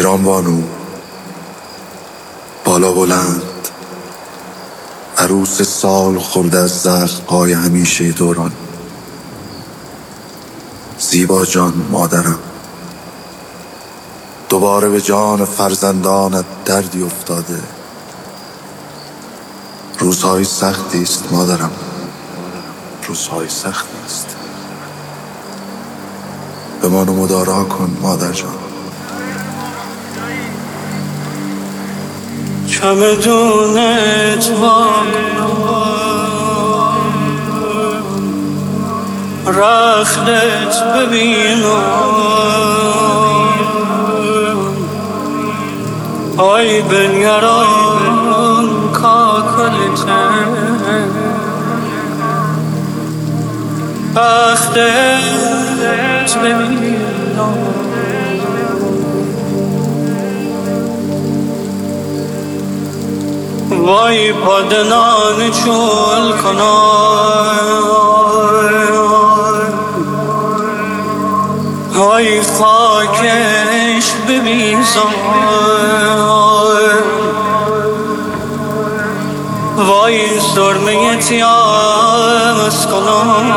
ایران بانو بالا بلند، عروس سال خورده از زخم‌های همیشه دوران. زیبا جان مادرم، دوباره به جان فرزندانت دردی افتاده. روزهای سختی است مادرم، روزهای سختی است. به ما مدارا کن مادر جان. چمدونت رختت ببینم، آی بنگران کاکلتن، بختت ببینم. وای پادنان چول کنم، وای خاکش ببیزم، وای سرمه تیامس کنم،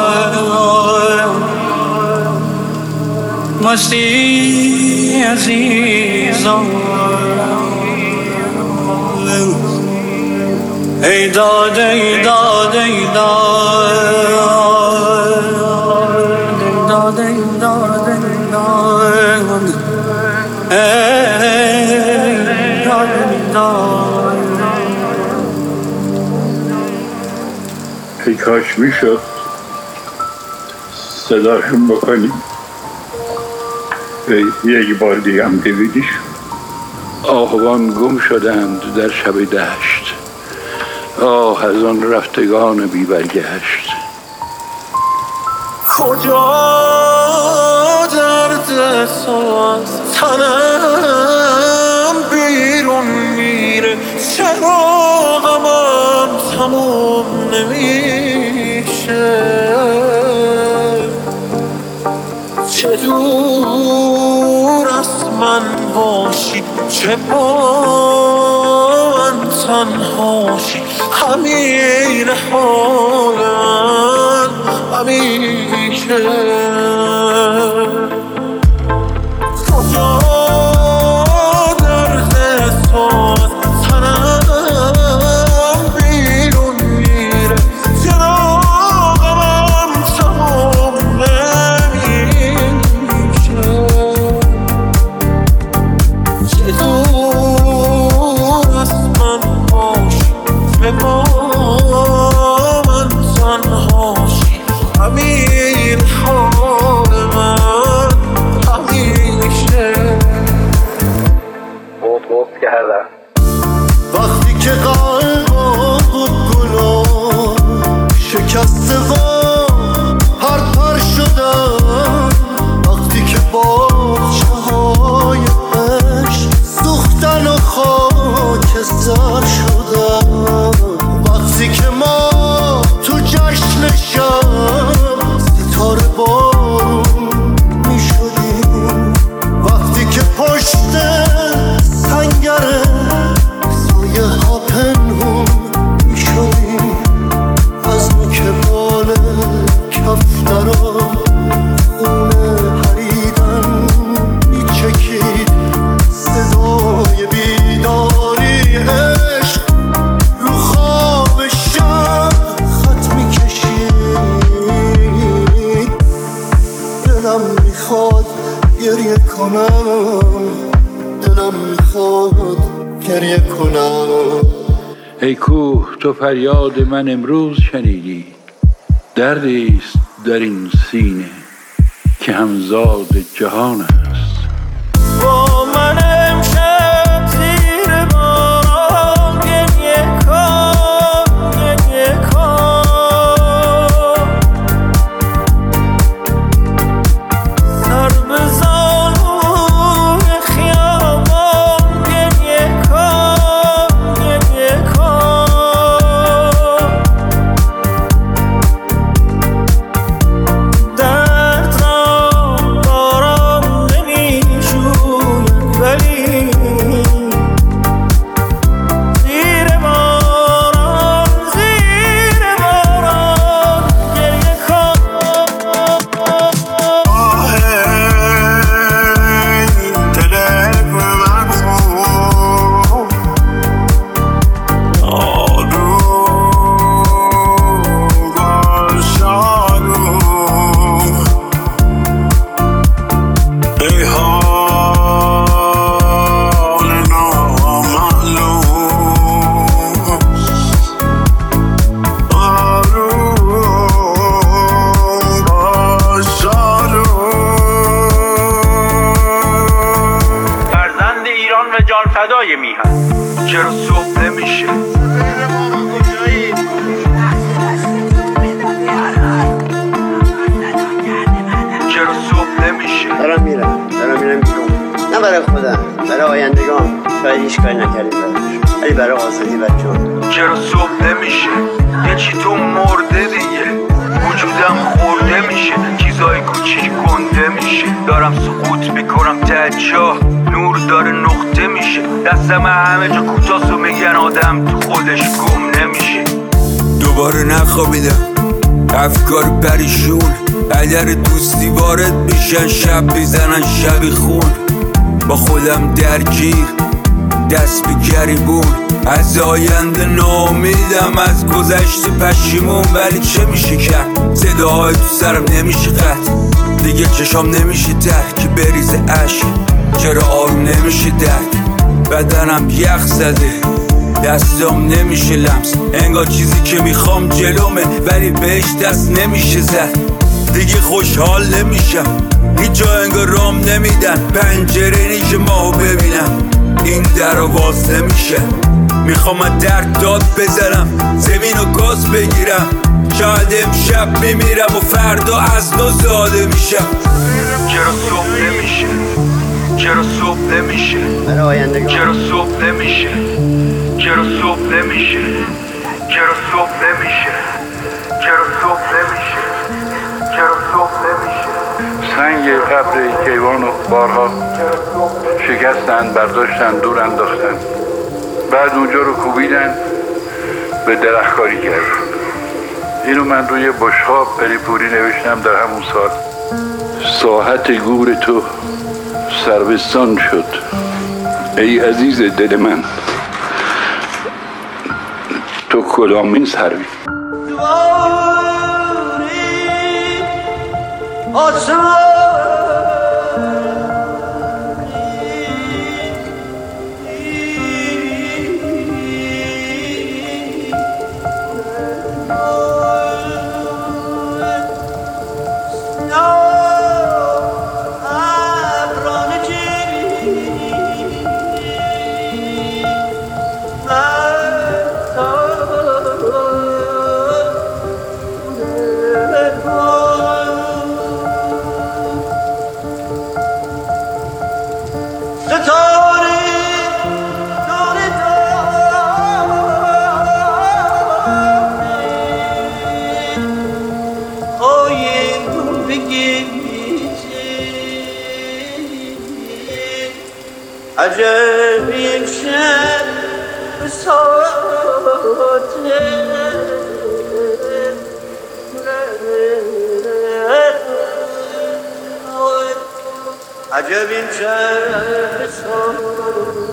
مستی عزیزم. ای داد ای داد ای داد ای داد ای داد ای داد ای داد. ای کاش میشد صداشون بکنیم، یک بار دیگه هم دیویدیش. آهوان گم شدند در شب دشت، آه از آن رفتگان بی برگشت. کجا درد از تنم بیرون میره، چرا غمم تموم نمیشه، چه دور از من باشی، چه با من تنهاشی، همین حالم همیشه. کجا درد تو از تنم بیرون میره، چرا غمم تمام نمیشه، چه دور از من باشی، به با من تنهاشی، همین حال من همیشه. بود کردم وقتی که قلب و گلو شکسته و پر شدن، وقتی که باغچه‌های عشق سوختن و خاکستر شدن، وقتی که ما تو جشن شب ستاره بارون می شدیم، وقتی که پشت سنگر سایه ها پنهون می شدیم، از نوک بال کفتران خونه پریدن می چکید، صدای بیداری عشق رو خواب شب خط می کشید. دلم میخواد گریه کنم، دلم میخواد گریه کنم. ای کوه تو فریاد من امروز شنیدی، دردی است در این سینه که همزاد جهان است. با من امشب زیر باران گریه کن، گریه کن، سر بزن روی خیابان گریه کن، گریه کن. درد را باران نمی آیندگان شاید هیچ کاری نکردیم برایش، ولی برای آزادی و جان. چرا صبح نمیشه؟ یه چی تو مرده دیگه، وجودم خورده میشه، چیزای کوچیک گنده میشه، دارم سقوط میکنم ته چاه، نور داره نقطه میشه، دستم همه جا کوتاست و میگن آدم تو خودش گم نمیشه. دوباره نخوابیدم، افکار پریشون، اگر دوستی وارد میشن شب بیزنن شبی خون، با خودم درگیر دست به گریبون، از آینده ناامیدم، از گذشته پشیمون، ولی چه میشه کرد؟ صداهای تو سرم نمیشه قطع، دیگه چشام نمیشه تر که بریزه عشق، چرا آروم نمیشه درد؟ بدنم یخ زده، دستام نمیشه لمس، انگار چیزی که میخوام جلومه ولی بهش دست نمیشه زد، دیگه خوشحال نمیشم، هیچ جا انگار رام نمیدن، پنجره نیشه ماهو ببینم، این در رو باز نمیشه، میخوام از درد داد بزنم، زمین و گاز بگیرم، شاید امشب میمیرم و فردا از نو زاده میشم. چرا صبح نمیشه؟ چرا صبح نمیشه؟ برای آیندگان چرا صبح نمیشه؟ چرا صبح نمیشه؟ چرا صبح نمیشه؟ چرا صبح نمیشه؟ چرا صبح نمیشه؟ سنگ قبر کیوان و بارها شکستن، برداشتن، دور انداختن، بعد اونجا رو کوبیدن، به درختکاری کردن. اینو من روی بشقاب پریپوری نوشتم در همون سال. ساحت گور تو سروستان شد ای عزیز دل من، تو کدامین سروی؟ عجب یک شب به ساعته عجب این شب به ساعته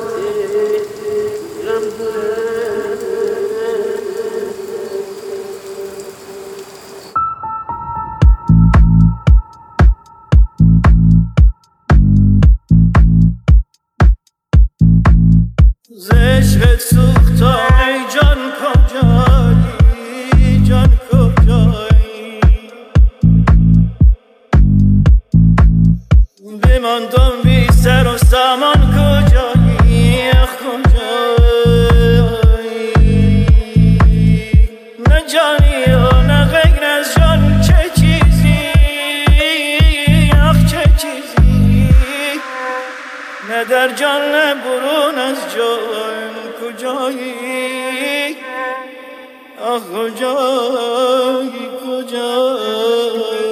زشقت سوختای جان کجایی، جان کجایی، بماندم بی سر و سامان کجایی، کجایی، نه جانی و نه غیر از جان چه چیزی، چه چیزی، نه در جان نه برون از جان کجایی، کجایی، کجایی.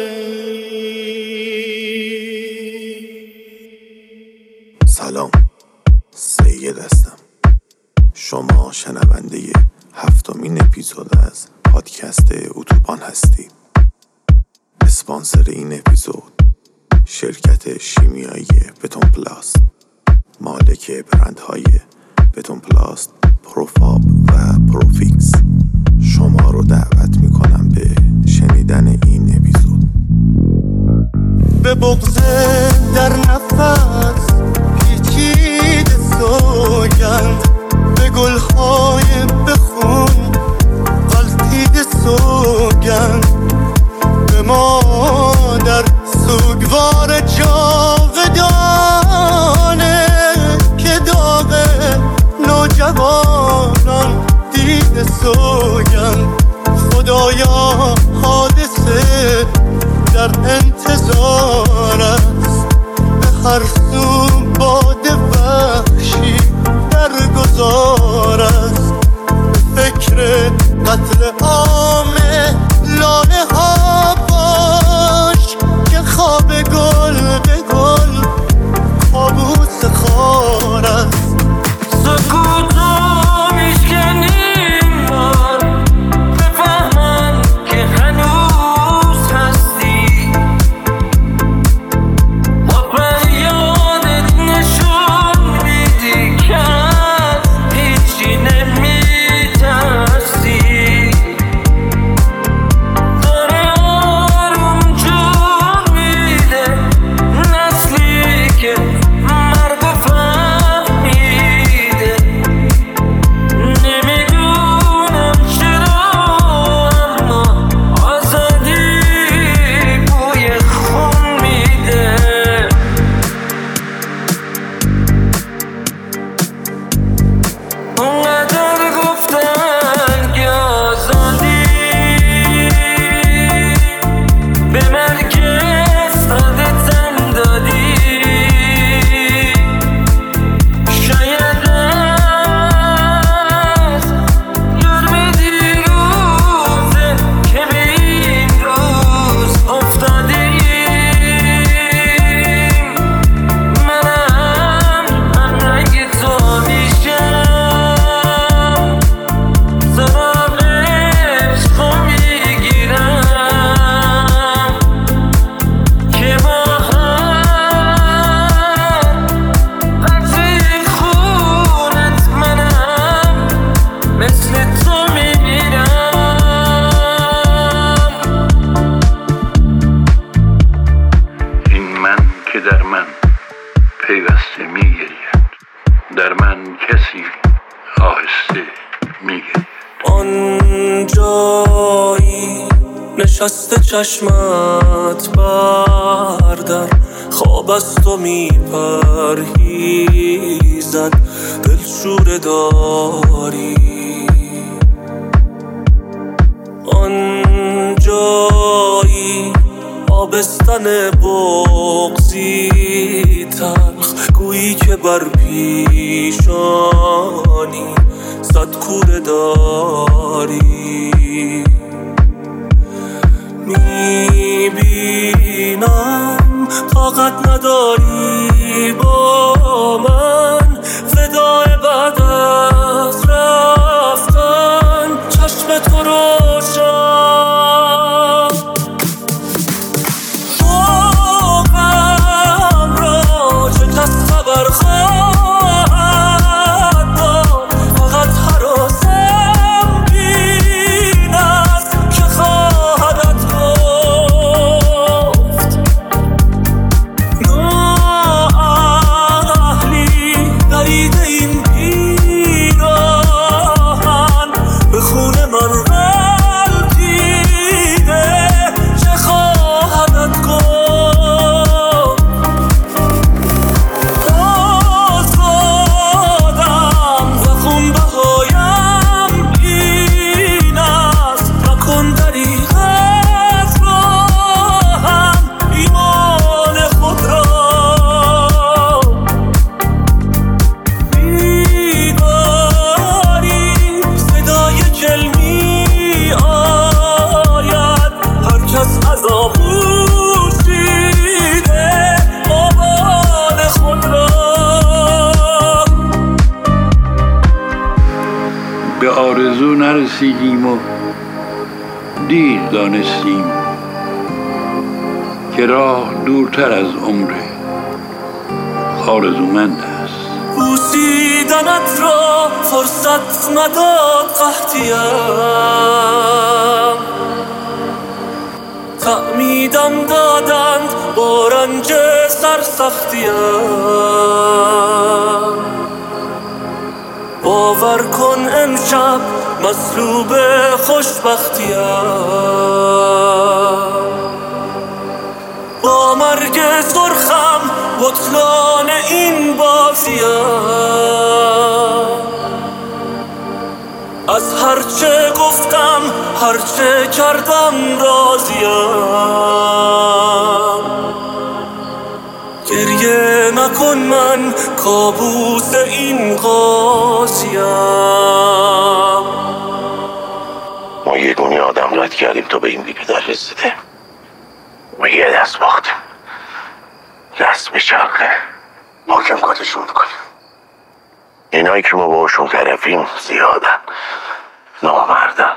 سلام، سید هستم. شما شنونده 7مین اپیزود از پادکست اتوبان هستید. اسپانسر این اپیزود شرکت شیمیایی بتون پلاست، مالک برندهای بتون پلاست، پروفاب و پروفیکس. شما رو دعوت میکنم به شنیدن این اپیزود. به بغضه در نفس پیچید سوگند، به گلهای بخون غلطید سوگند، به مادر سوگوار جاودانه که داغ نوجوانان دید سوگند. خدایا حادثه در انتظار است، به هر سو باد و نشسته چشمت بردر، خواب از تو میپرهیزد، دلشوره داری آن جایی آبستن بغضی تلخ، گویی که بر پیشانی صد کوره داری. میبینم طاقت نداری با من، فدای بعد از رفتن چشم تو روشن. باغم را چه کس خبر خواهد داد، فقط هراسم این است که خواهدت گفت. نااهلی درید این پیراهن، به خون من غلطیده، چه خواهدت گفت. آزادم و خون بهایم این است، مکن دریغ از راهم ایمان خود را. بیداری صدای کلمی آید، هر کس از آغوشیده آبان خود را. به آرزو نرسیدیم و دیر دانستیم که راه دورتر از عمر آرزومند است. بوسیدنت را فرصت نداد قحطیم، تعمیدم دادند با رنج سرسختیم. باور کن امشب مصلوب خوشبختیم، با مرگ سرخم بطلان این بازیم. از هرچه گفتم هرچه کردم راضیم. گریه نکن من کابوس این قاضیم. ما یه دنیا آدم رد کردیم تا به این دیگه در رسیده. ما یه دست باختیم، دست به چرخه حاکم کاتشون کنیم. اینایی که ما باشون طرفیم زیادن، نامردن،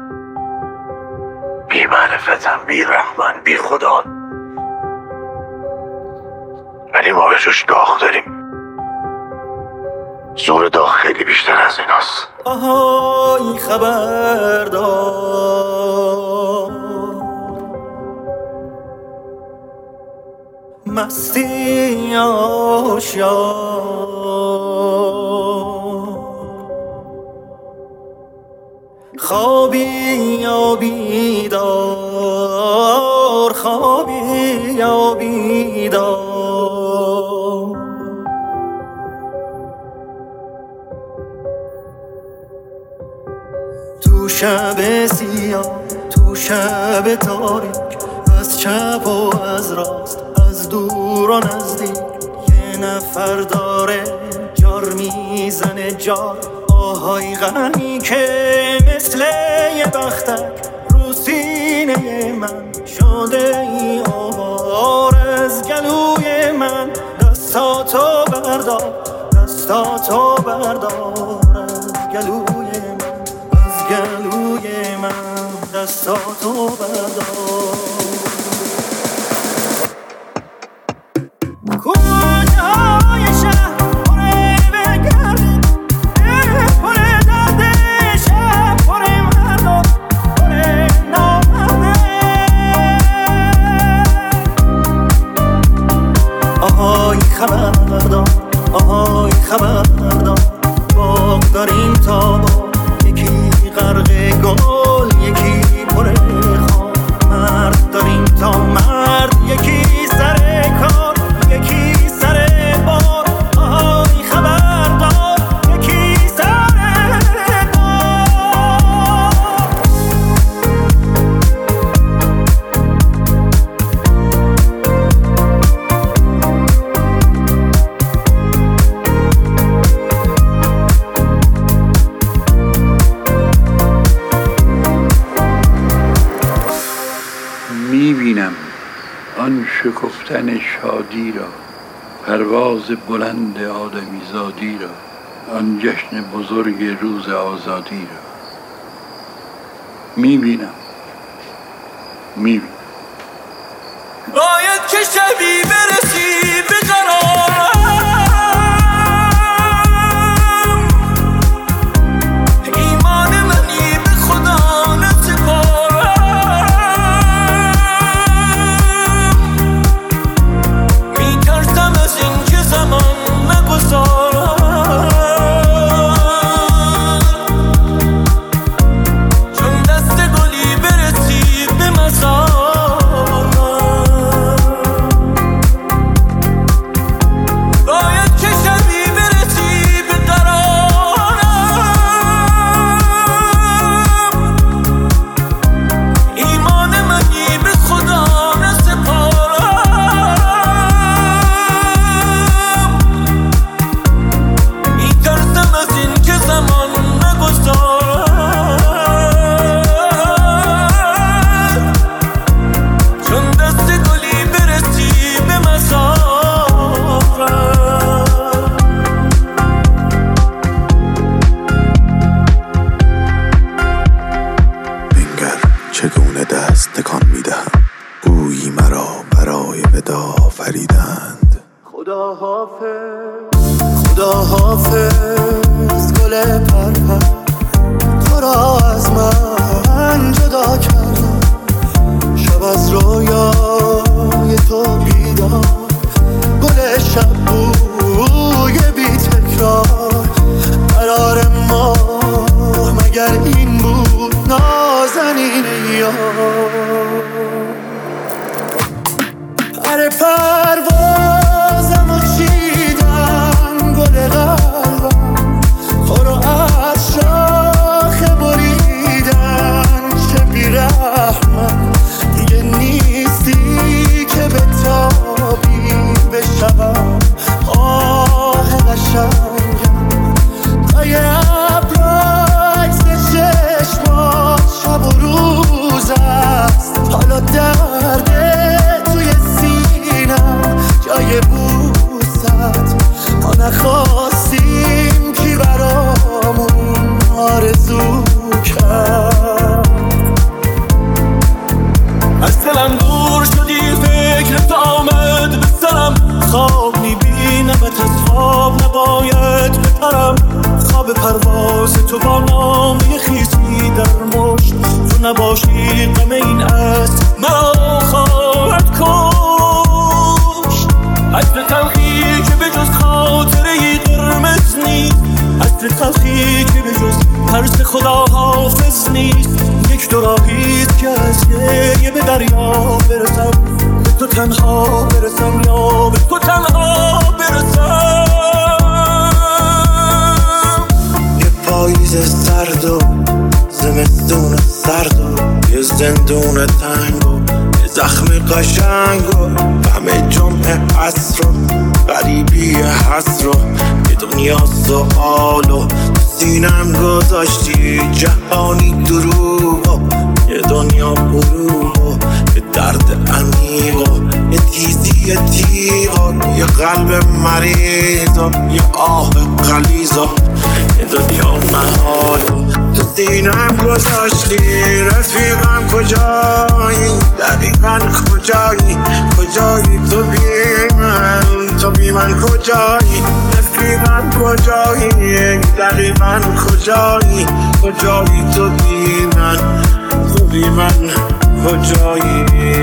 بی معرفتن، بی رحمن، بی خدا، ولی ما به جوش داغ داریم. زور داغ خیلی بیشتر از ایناست. آهای خبردار، مستی آشیار، خوابی یا بیدار، خوابی یا بیدار. تو شب سیاه، تو شب تاریک، از چپ و از راست، از دور و نزدیک، یه نفر داره جار میزنه جار. آهای غمی که مثل یه بختک رو سینه من شده ای آوار از گلوی من. دستاتو بردار، دستاتو بردار از گلوی من، از گلوی من دستاتو بردار. کجای شهر پره بگردیم، پره درد شب، پره مردم، پره نامرده. میبینم آن شکفتن شادی را، پرواز بلند آدمی زادی را، آن جشن بزرگ روز آزادی را میبینم. باید که شبی برسی به قرارم، ایمان منی به خدا نسپارم، میترسم از این که زمان نگذارم، چون دست گلی برسی به مزار. چگونه دست تکان میدهم، گویی مرا برای ودا فریدند. خدا حافظ گل پرپر، تو را از من جدا کردم، شب از رویای تو بیدار، گل شب بوی بی تکرار، قرار ما مگر این بود نازنین یار. پر پروازمو چیدن گل قلبم، تو رو از شاخه بریدن، چه بی‌رحمت دیگه نیستی که بتابی به شبم، آه قشنگم تای ابرعکس چشمات شب و روز است، حالا درده توی سینم جای بوست، ما نخواستیم کی برامون آرزو کرد. از دلم دور شدی فکرت آمد به سرم، خواب میبینمت از خواب نباید بپرم، خواب پرواز تو با نامه خیسی در مشت، تو نباشی غم این است مرا خواهد کشت. عطر تلخی که به جز خاطره قرمز نیست، عطر تلخی که به جز ترس خدا حافظ نیست، یک دو راهیست که از یه به دریا برسم، به تو تنها برسم یا به تو تنها برسم. یه پاییز سرد و زمستون سرد و یه زندون تنگ و یه زخم قشنگ و همه جمعه عصر و غریبی حسر و یه دنیا سؤال و سینم گذاشتی جهانی دروغ و یه دنیا غروب و یه درد عمیق و یه تیزی تیغ و یه قلب مریض و یه آه غلیظ و یه دنیا محال و تو سینم گذاشتی. رفیقم کجایی؟ دقیقا کجایی؟ تو بی من کجایی؟ رفیقم کجایی؟ دقیقا کجایی؟ تو بی من کجایی؟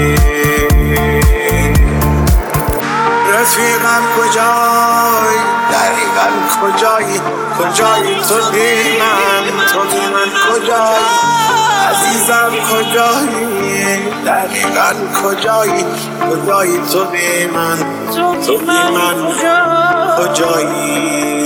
رفیقم کجایی؟ دقیقا کجایی؟ تو بی من کجایی؟ عزیزم کجایی؟ دقیقا کجایی؟ تو بی من کجایی؟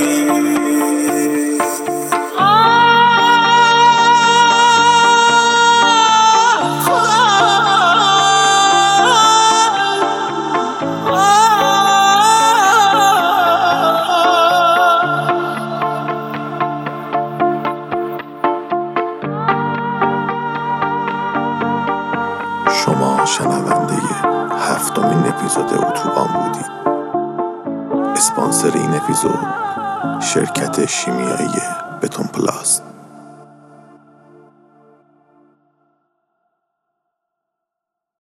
شما شنونده 7مین اپیزود اتوبان بودید. اسپانسر این اپیزود شرکت شیمیایی بتون پلاست.